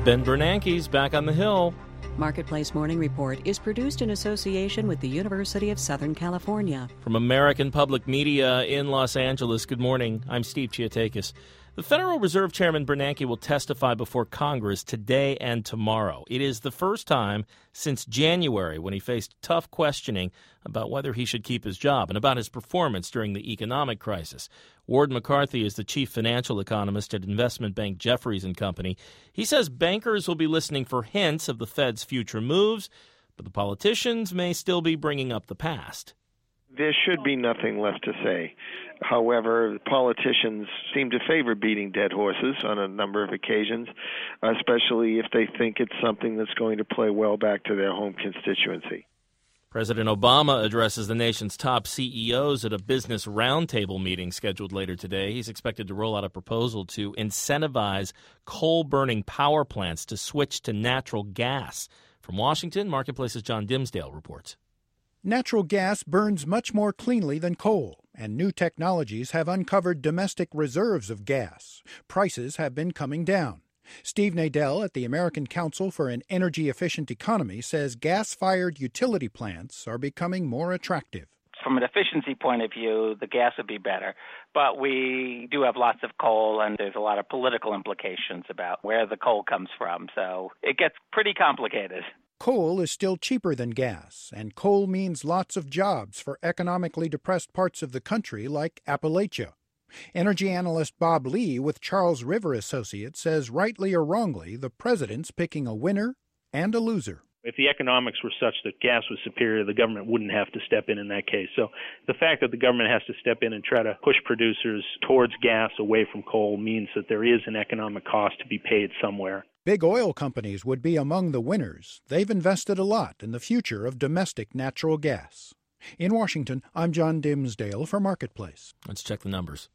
Ben Bernanke's back on the Hill. Marketplace Morning Report is produced in association with the University of Southern California. From American Public Media in Los Angeles, good morning. I'm Steve Chiatakis. The Federal Reserve Chairman Bernanke will testify before Congress today and tomorrow. It is the first time since January when he faced tough questioning about whether he should keep his job and about his performance during the economic crisis. Ward McCarthy is the chief financial economist at investment bank Jefferies & Company. He says bankers will be listening for hints of the Fed's future moves, but the politicians may still be bringing up the past. There should be nothing left to say. However, politicians seem to favor beating dead horses on a number of occasions, especially if they think it's something that's going to play well back to their home constituency. President Obama addresses the nation's top CEOs at a business roundtable meeting scheduled later today. He's expected to roll out a proposal to incentivize coal-burning power plants to switch to natural gas. From Washington, Marketplace's John Dimsdale reports. Natural gas burns much more cleanly than coal, and new technologies have uncovered domestic reserves of gas. Prices have been coming down. Steve Nadel at the American Council for an Energy-Efficient Economy says gas-fired utility plants are becoming more attractive. From an efficiency point of view, the gas would be better, but we do have lots of coal, and there's a lot of political implications about where the coal comes from, so it gets pretty complicated. Coal is still cheaper than gas, and coal means lots of jobs for economically depressed parts of the country like Appalachia. Energy analyst Bob Lee with Charles River Associates says rightly or wrongly, the president's picking a winner and a loser. If the economics were such that gas was superior, the government wouldn't have to step in that case. So the fact that the government has to step in and try to push producers towards gas away from coal means that there is an economic cost to be paid somewhere. Big oil companies would be among the winners. They've invested a lot in the future of domestic natural gas. In Washington, I'm John Dimsdale for Marketplace. Let's check the numbers.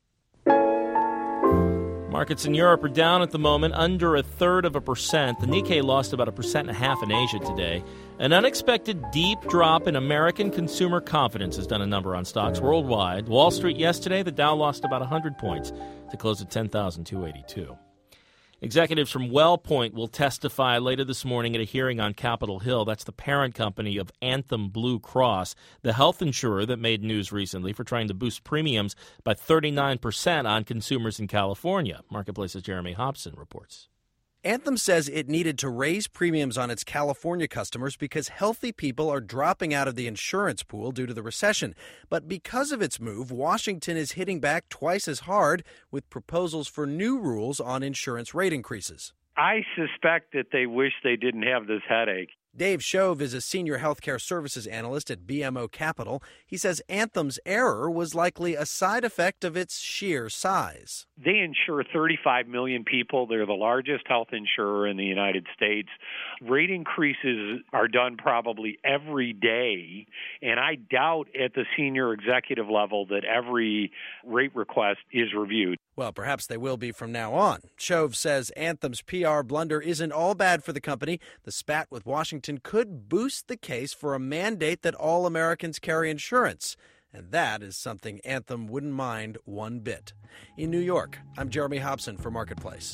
Markets in Europe are down at the moment, under 0.33%. The Nikkei lost about 1.5% in Asia today. An unexpected deep drop in American consumer confidence has done a number on stocks worldwide. Wall Street yesterday, the Dow lost about 100 points to close at 10,282. Executives from WellPoint will testify later this morning at a hearing on Capitol Hill. That's the parent company of Anthem Blue Cross, the health insurer that made news recently for trying to boost premiums by 39% on consumers in California. Marketplace's Jeremy Hobson reports. Anthem says it needed to raise premiums on its California customers because healthy people are dropping out of the insurance pool due to the recession. But because of its move, Washington is hitting back twice as hard with proposals for new rules on insurance rate increases. I suspect that they wish they didn't have this headache. Dave Shove is a senior healthcare services analyst at BMO Capital. He says Anthem's error was likely a side effect of its sheer size. They insure 35 million people. They're the largest health insurer in the United States. Rate increases are done probably every day, and I doubt at the senior executive level that every rate request is reviewed. Well, perhaps they will be from now on. Shove says Anthem's PR blunder isn't all bad for the company. The spat with Washington could boost the case for a mandate that all Americans carry insurance. And that is something Anthem wouldn't mind one bit. In New York, I'm Jeremy Hobson for Marketplace.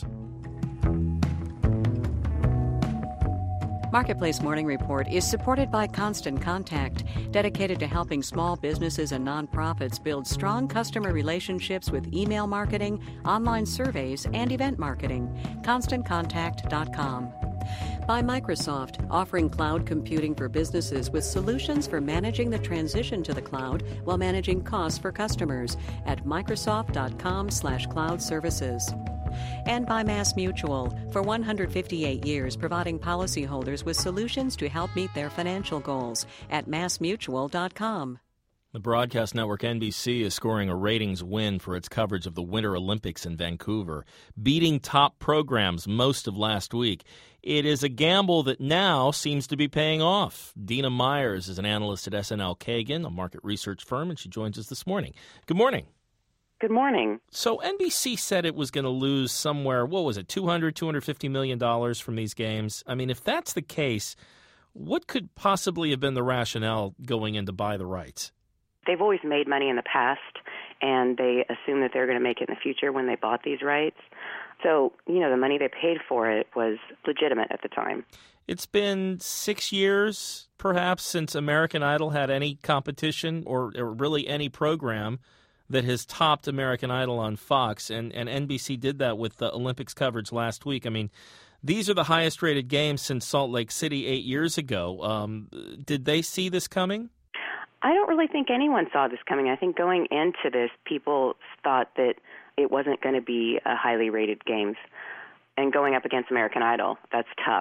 Marketplace Morning Report is supported by Constant Contact, dedicated to helping small businesses and nonprofits build strong customer relationships with email marketing, online surveys, and event marketing. ConstantContact.com. By Microsoft, offering cloud computing for businesses with solutions for managing the transition to the cloud while managing costs for customers at Microsoft.com/cloud services. And by MassMutual, for 158 years providing policyholders with solutions to help meet their financial goals at MassMutual.com. The broadcast network NBC is scoring a ratings win for its coverage of the Winter Olympics in Vancouver, beating top programs most of last week. It is a gamble that now seems to be paying off. Dina Myers is an analyst at SNL Kagan, a market research firm, and she joins us this morning. Good morning. Good morning. So NBC said it was going to lose somewhere, $250 million from these games. I mean, if that's the case, what could possibly have been the rationale going in to buy the rights? They've always made money in the past, and they assume that they're going to make it in the future when they bought these rights. So, the money they paid for it was legitimate at the time. It's been 6 years, perhaps, since American Idol had any competition or really any program that has topped American Idol on Fox, and NBC did that with the Olympics coverage last week. I mean, these are the highest-rated games since Salt Lake City 8 years ago. Did they see this coming? I don't really think anyone saw this coming. I think going into this, people thought that it wasn't going to be a highly rated games. And going up against American Idol, that's tough.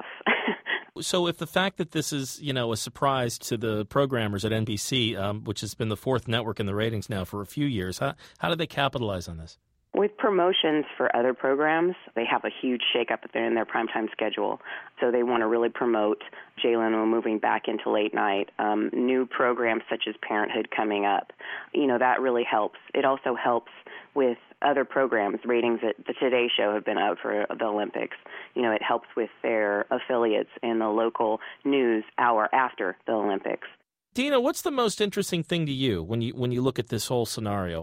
So if the fact that this is, a surprise to the programmers at NBC, which has been the fourth network in the ratings now for a few years, how did they capitalize on this? With promotions for other programs, they have a huge shakeup in their primetime schedule. So they want to really promote J.Lo moving back into late night, new programs such as Parenthood coming up. That really helps. It also helps with other programs. Ratings at the Today Show have been up for the Olympics. It helps with their affiliates in the local news hour after the Olympics. Dina, what's the most interesting thing to you when you look at this whole scenario?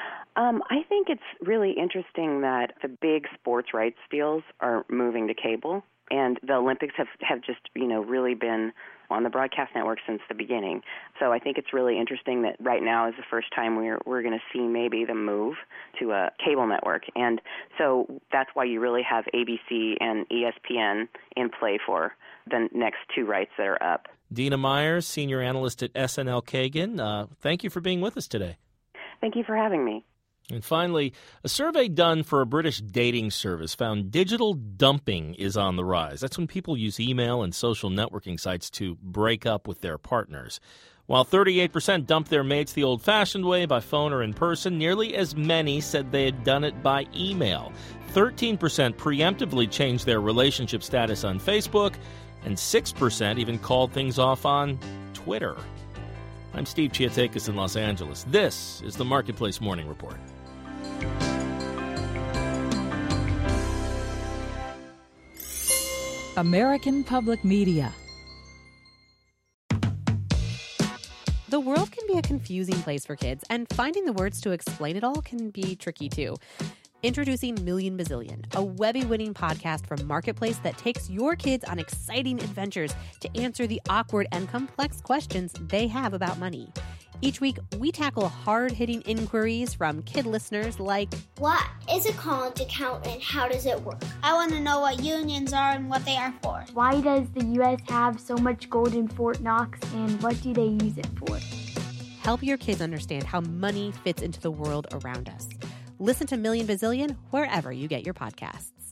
I think it's really interesting that the big sports rights deals are moving to cable, and the Olympics have just, really been on the broadcast network since the beginning. So I think it's really interesting that right now is the first time we're going to see maybe the move to a cable network. And so that's why you really have ABC and ESPN in play for the next two rights that are up. Dina Myers, senior analyst at SNL Kagan, thank you for being with us today. Thank you for having me. And finally, a survey done for a British dating service found digital dumping is on the rise. That's when people use email and social networking sites to break up with their partners. While 38% dumped their mates the old-fashioned way, by phone or in person, nearly as many said they had done it by email. 13% preemptively changed their relationship status on Facebook, and 6% even called things off on Twitter. I'm Steve Chiatakis in Los Angeles. This is the Marketplace Morning Report. American Public Media. The world can be a confusing place for kids, and finding the words to explain it all can be tricky too. Introducing Million Bazillion, a Webby-winning podcast from Marketplace that takes your kids on exciting adventures to answer the awkward and complex questions they have about money. Each week, we tackle hard-hitting inquiries from kid listeners like, what is a college account and how does it work? I want to know what unions are and what they are for. Why does the U.S. have so much gold in Fort Knox, and what do they use it for? Help your kids understand how money fits into the world around us. Listen to Million Bazillion wherever you get your podcasts.